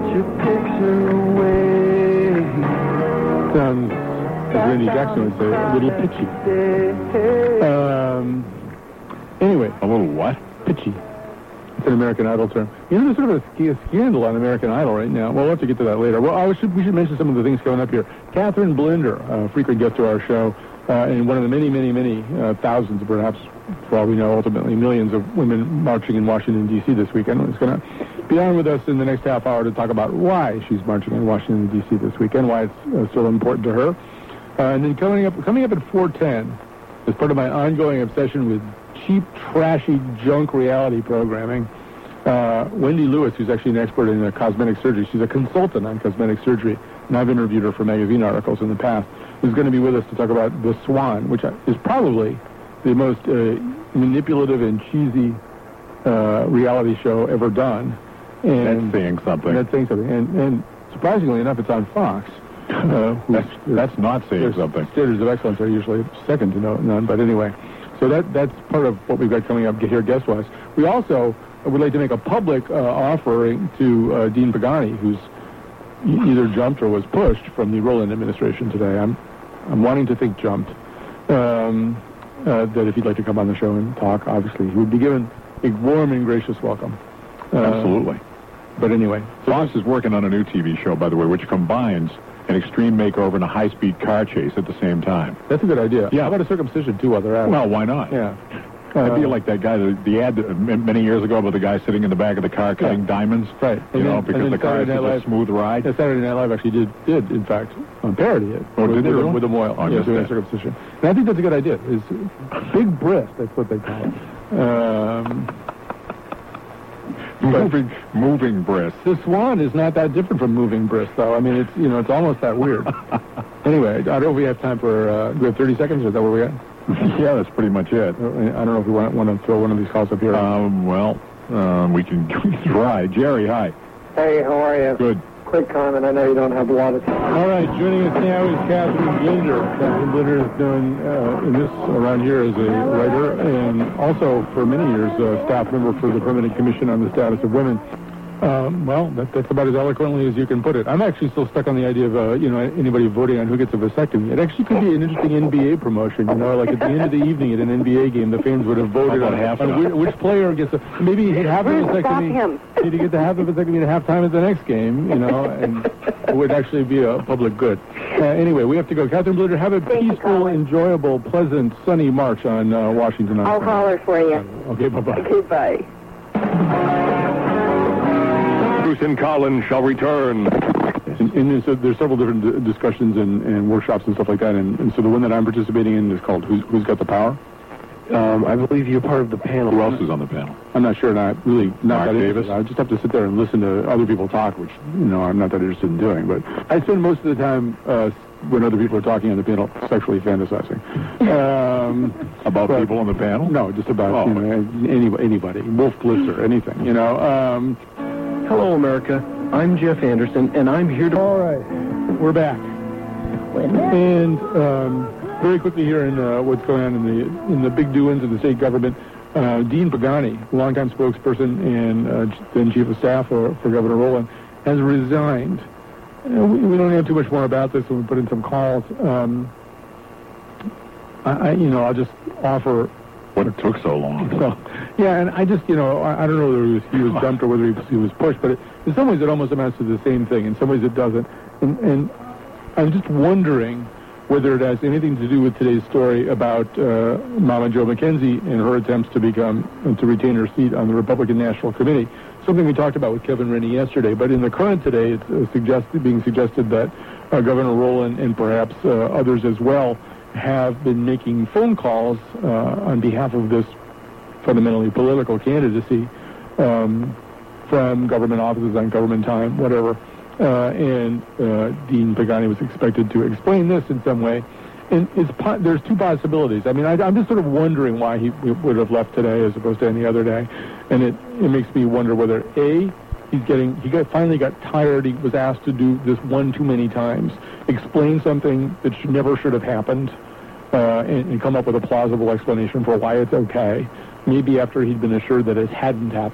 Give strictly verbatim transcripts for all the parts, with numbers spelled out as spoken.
your picture away. Sounds, as Randy Jackson would say, a little pitchy. Um, anyway. A little what? Pitchy. It's an American Idol term. You know, there's sort of a, a scandal on American Idol right now. Well, we'll have to get to that later. Well, I should, we should mention some of the things coming up here. Catherine Blinder, a frequent guest to our show, uh, and one of the many, many, many uh, thousands, perhaps, for all we know, ultimately millions of women marching in Washington, D C this weekend, is going to be on with us in the next half hour to talk about why she's marching in Washington, D C this weekend, why it's uh, still important to her. Uh, and then coming up, coming up at four ten, as part of my ongoing obsession with cheap, trashy, junk reality programming, uh, Wendy Lewis, who's actually an expert in uh, cosmetic surgery, she's a consultant on cosmetic surgery, and I've interviewed her for magazine articles in the past, is going to be with us to talk about The Swan, which is probably the most uh, manipulative and cheesy uh, reality show ever done. And that's saying something. That's saying something. And, and surprisingly enough, it's on Fox. Uh, that's, that's not saying something. Standards of excellence are usually second to no, none, but anyway. So that that's part of what we've got coming up here guest-wise. We also would like to make a public uh, offering to uh, Dean Pagani, who's either jumped or was pushed from the Rowland administration today. I'm I'm wanting to think jumped. Um, uh, that if he'd like to come on the show and talk, obviously he would be given a warm and gracious welcome. Uh, Absolutely. But anyway. Fox is working on a new T V show, by the way, which combines an extreme makeover and a high-speed car chase at the same time. That's a good idea. Yeah. How about a circumcision, too, while they're at it? Well, why not? Yeah. I'd be like that guy, the, the ad that, many years ago about the guy sitting in the back of the car cutting yeah. diamonds. Right. You and know, then, because the car is a smooth ride. Yeah, Saturday Night Live actually did, did in fact, um, parody it. Oh, with, did they? With, with a Moyle. Oh, yeah, doing a circumcision. And I think that's a good idea. Is big breast, that's what they call it. Um... Moving, moving breast. The Swan is not that different from moving breast, though. I mean, it's you know, it's almost that weird. Anyway, I don't know if we have time for. Uh, do we have thirty seconds? Or is that where we at? Yeah, that's pretty much it. I don't know if we want, want to throw one of these calls up here. Um, well, um, we can try. Jerry, hi. Hey, how are you? Good. Quick comment. I know you don't have a lot of time. All right, joining us now is Catherine Blinder. Catherine Blinder is known uh, in this around here as a writer and also for many years uh, staff member for the Permanent Commission on the Status of Women. Um, well, that, that's about as eloquently as you can put it. I'm actually still stuck on the idea of, uh, you know, anybody voting on who gets a vasectomy. It actually could be an interesting N B A promotion, you know, like at the end of the evening at an N B A game, the fans would have voted on, half on which, which player gets a, maybe he'd have a vasectomy, he'd get to have the vasectomy at halftime at the next game, you know, and it would actually be a public good. Uh, anyway, we have to go. Catherine Blinder, have a Thank peaceful, you, enjoyable, pleasant, sunny march on uh, Washington. I'll holler for you. Okay, bye-bye. Goodbye. Bruce and Colin shall return. And, and there's, uh, there's several different d- discussions and, and workshops and stuff like that. And, and so the one that I'm participating in is called Who's, Who's Got the Power? Um, I believe you're part of the panel. Who else is on the panel? I'm not sure, and I really not Mark that Davis? interested. I just have to sit there and listen to other people talk, which, you know, I'm not that interested in doing. But I spend most of the time uh, when other people are talking on the panel sexually fantasizing. Um, about but, people on the panel? No, just about oh. you know, any, anybody, Wolf Blitzer, anything, you know. Um, Hello, America. I'm Jeff Anderson, and I'm here to... All right, we're back. And um, very quickly here in uh, what's going on in the in the big doings of the state government, uh, Dean Pagani, longtime spokesperson and uh, then chief of staff for, for Governor Rowland, has resigned. Uh, we, we don't know too much more about this, and we put in some calls. Um, I, I, you know, I'll just offer... What it took so long. So, yeah, and I just, you know, I, I don't know whether he was, he was dumped or whether he was, he was pushed, but it, in some ways it almost amounts to the same thing. In some ways it doesn't. And, and I'm just wondering whether it has anything to do with today's story about uh, Mama Jo McKenzie and her attempts to become, uh, to retain her seat on the Republican National Committee. Something we talked about with Kevin Rennie yesterday, but in the current today, it's uh, suggested, being suggested that uh, Governor Rowland and perhaps uh, others as well have been making phone calls uh, on behalf of this fundamentally political candidacy um, from government offices on government time, whatever. Uh, and uh, Dean Pagani was expected to explain this in some way. And it's po- there's two possibilities. I mean, I, I'm just sort of wondering why he would have left today as opposed to any other day. And it, it makes me wonder whether, A, he's getting, he got, finally got tired. He was asked to do this one too many times, explain something that should, never should have happened, uh, and, and come up with a plausible explanation for why it's okay. Maybe after he'd been assured that it hadn't happened.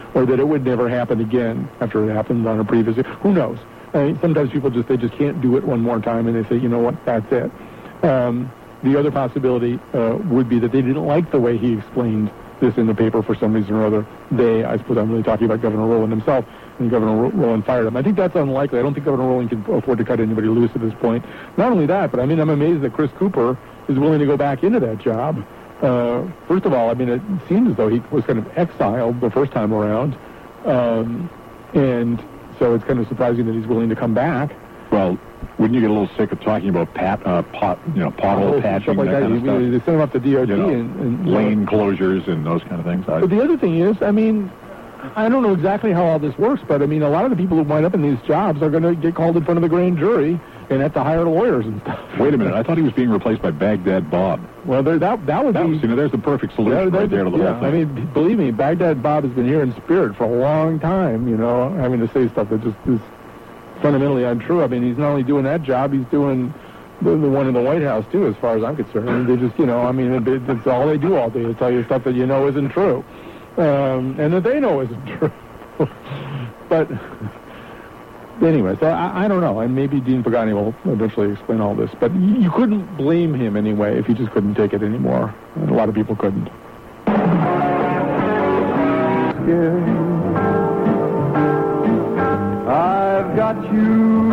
or that it would never happen again after it happened on a previous. Who knows? I mean, sometimes people just they just can't do it one more time, and they say, you know what, that's it. Um, the other possibility uh, would be that they didn't like the way he explained this in the paper for some reason or other. They, I suppose I'm really talking about Governor Rowland himself, and Governor Rowland fired him. I think that's unlikely. I don't think Governor Rowland can afford to cut anybody loose at this point. Not only that, but I mean, I'm amazed that Chris Cooper is willing to go back into that job. Uh, first of all, I mean, it seems as though he was kind of exiled the first time around, um, and so it's kind of surprising that he's willing to come back. Well, wouldn't you get a little sick of talking about pat, uh, pot, you know, pothole patching, like that, that kind of stuff? They send him up to D O T you know, and, and lane know. closures and those kind of things. I, But the other thing is, I mean, I don't know exactly how all this works, but I mean, a lot of the people who wind up in these jobs are going to get called in front of the grand jury and have to hire lawyers and stuff. Wait a minute, I thought he was being replaced by Baghdad Bob. Well, there, that that would That be. was, you know, there's the perfect solution Yeah, right there to the yeah, whole I thing. mean, believe me, Baghdad Bob has been here in spirit for a long time, you know, having to say stuff that just is fundamentally untrue. I mean, he's not only doing that job, he's doing the, the one in the White House, too, as far as I'm concerned. I mean, they just, you know, I mean, it, it's all they do all day is tell you stuff that you know isn't true, um, and that they know isn't true. But anyway, so I, I don't know, and maybe Dean Pagani will eventually explain all this, but you, you couldn't blame him anyway if he just couldn't take it anymore, and a lot of people couldn't. I've got you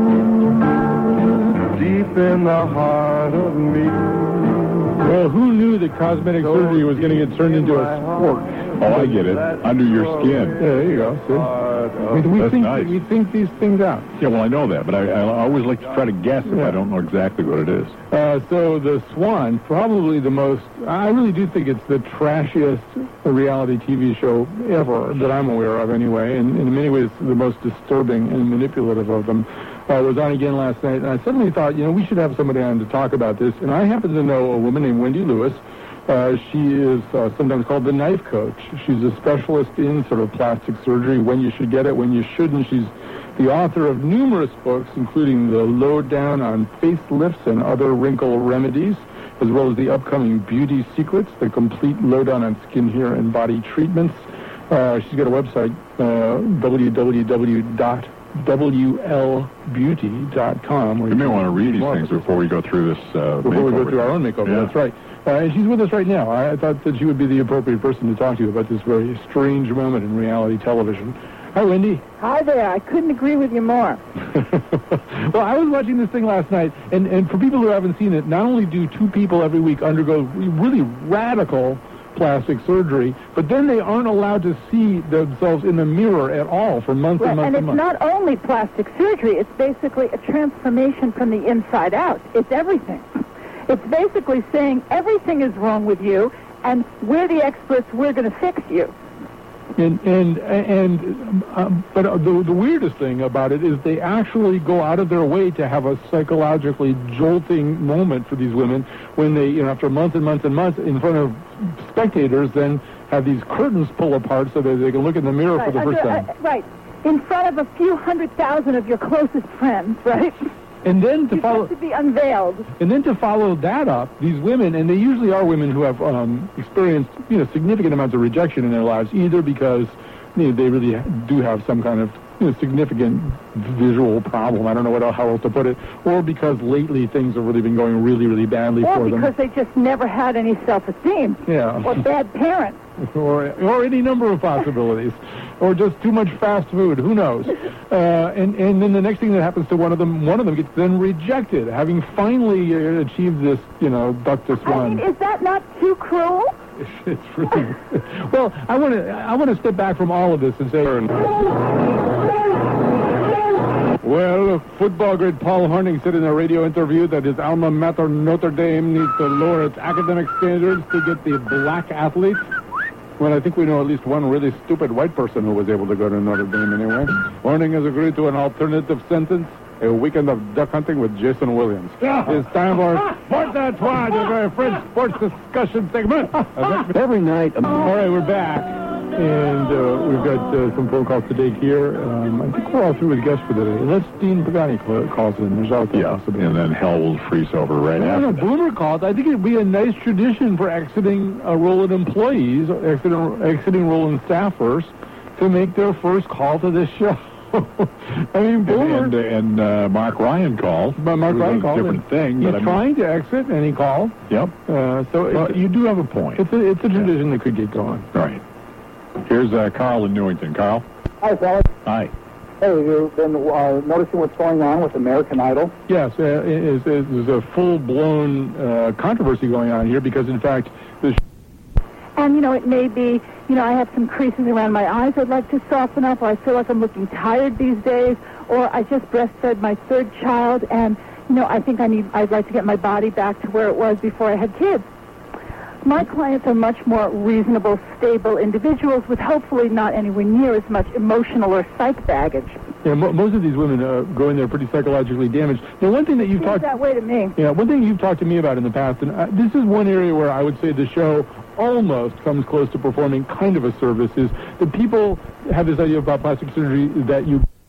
deep in the heart of me. Well, who knew that cosmetic surgery was going to get turned into a sport? Oh, I get it. Under your skin. Yeah, there you go. See? I mean, we That's think nice. we think these things out. Yeah, well, I know that, but I, I always like to try to guess if Yeah. I don't know exactly what it is. Uh, so the Swan, probably the most, I really do think it's the trashiest reality T V show ever that I'm aware of anyway, and in many ways the most disturbing and manipulative of them. Uh, was on again last night, and I suddenly thought, you know, we should have somebody on to talk about this, and I happen to know a woman named Wendy Lewis. Uh, she is uh, sometimes called the knife coach. She's a specialist in sort of plastic surgery, when you should get it, when you shouldn't. She's the author of numerous books, including The Lowdown on Facelifts and Other Wrinkle Remedies, as well as the upcoming Beauty Secrets, the complete lowdown on skin, hair, and body treatments. Uh, she's got a website, uh, w w w dot w l beauty dot com. You may want to read these things before we go through this uh, Before we go makeover. through our own makeover, Yeah. that's right. Uh, and she's with us right now. I, I thought that she would be the appropriate person to talk to you about this very strange moment in reality television. Hi, Wendy. Hi there. I couldn't agree with you more. Well, I was watching this thing last night, and, and for people who haven't seen it, not only do two people every week undergo really radical plastic surgery, but then they aren't allowed to see themselves in the mirror at all for months Right, and months and and it's months. not only plastic surgery, it's basically a transformation from the inside out. It's everything. It's basically saying everything is wrong with you, and we're the experts, we're going to fix you. And and and um, but the the weirdest thing about it is they actually go out of their way to have a psychologically jolting moment for these women when they, you know, after months and months and months in front of spectators, then have these curtains pull apart so that they can look in the mirror Right, for the first under- time. uh, right. In front of a few hundred thousand of your closest friends, right? And then to You follow have to be unveiled. and then to follow that up, these women, and they usually are women who have um, experienced, you know, significant amounts of rejection in their lives, either because you know, they really do have some kind of, you know, significant visual problem. I don't know what how else to put it, or because lately things have really been going really, really badly Or for them. because they just never had any self-esteem. Yeah. Or bad parents. or or any number of possibilities, or just too much fast food. Who knows? Uh, and and then the next thing that happens to one of them, one of them gets then rejected, having finally uh, achieved this, you know, duck to I swan. mean, is that not too cruel? It's really well. I want to I want to step back from all of this and say. Well, football great Paul Hornung said in a radio interview that his alma mater Notre Dame needs to lower its academic standards to get the black athletes. Well, I think we know at least one really stupid white person who was able to go to Notre Dame anyway. Hornung has agreed to an alternative sentence, a weekend of duck hunting with Jason Williams. It's time for Sports à Trois, the very French sports discussion segment. Every night, um, All right, we're back. And uh, we've got uh, some phone calls to take here. Um, I think we're all through with guests for today. Unless Dean Pagani call, calls in. There's always that Yeah, possibility. and then hell will freeze over right I after don't know, that. Boomer calls. I think it'd be a nice tradition for exiting uh, Roland employees, exiting, exiting Roland staffers, to make their first call to this show. I mean, Boomer. And, and, and uh, Mark Ryan called. But Mark It was Ryan a called. different thing. He's but I mean, trying to exit, and he called. Yep. Uh, so Well, it's, you do have a point. it's a, it's a tradition that could get going. Right. Here's uh, Carl in Newington. Carl? Hi, fellas. Hi. Hey, you've been uh, noticing what's going on with American Idol? Yes, uh, it is, there's a full-blown uh, controversy going on here because, in fact, the And, you know, it may be, you know, I have some creases around my eyes I'd like to soften up, or I feel like I'm looking tired these days, or I just breastfed my third child, and, you know, I think I need, I'd like to get my body back to where it was before I had kids. My clients are much more reasonable, stable individuals with hopefully not anywhere near as much emotional or psych baggage. Yeah, mo- most of these women uh, go in there pretty psychologically damaged. Now, one thing that you've Seems talked, that way to me. yeah, one thing you've talked to me about in the past, and uh, this is one area where I would say the show almost comes close to performing kind of a service, is that people have this idea about plastic surgery that you